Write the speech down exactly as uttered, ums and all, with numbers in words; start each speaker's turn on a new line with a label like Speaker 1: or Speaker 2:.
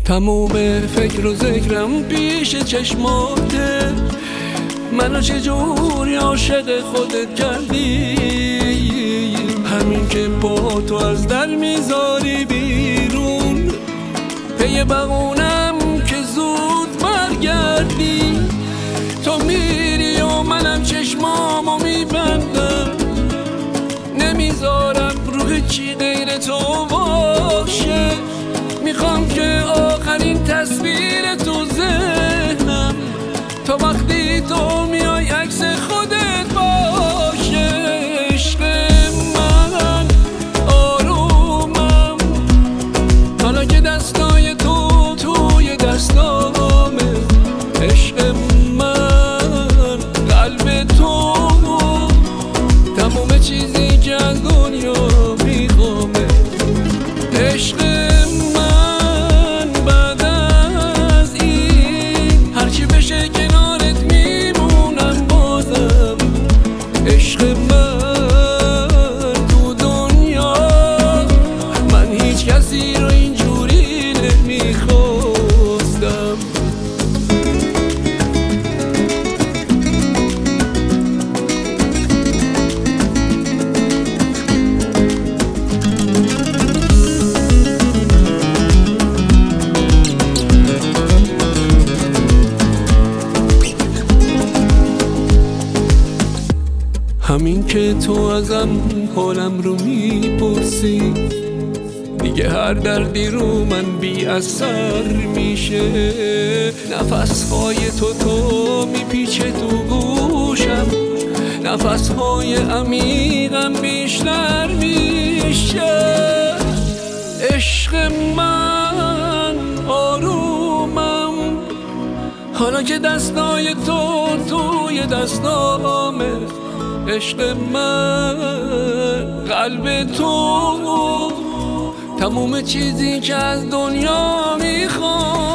Speaker 1: تموم فکر و ذکرم پیش چشماته، منو چجوری عاشق خودت کردی؟ همین که با تو از در میذاری بیرون، پی بغونم که زود برگردی. تو میری و منم چشمامو میبندم، نمیذارم روح چی غیر تو باشه. میخوام که آخرین تصویر تو ذهنم تا وقتی تو میای عکس خودت باشه. عشق من آرومم، حالا که دستای تو توی دستامه. عشق من قلب تو تموم چیزی که از دنیا میخوامه. عشق من بعد از این هرچی بشه کنارت میمونم بازم. عشق من تو دنیا من هیچ کسی رو اینجوری نمیخواستم. همین که تو ازم حالم رو میپرسی، دیگه هر دردی رو من بی اثر میشه. نفسهای تو تو میپیچه تو گوشم، نفسهای عمیقم بیشتر میشه. عشق من آرومم، حالا که دستای تو توی دستامه. عشق من قلب تو تموم چیزی که از دنیا میخوام.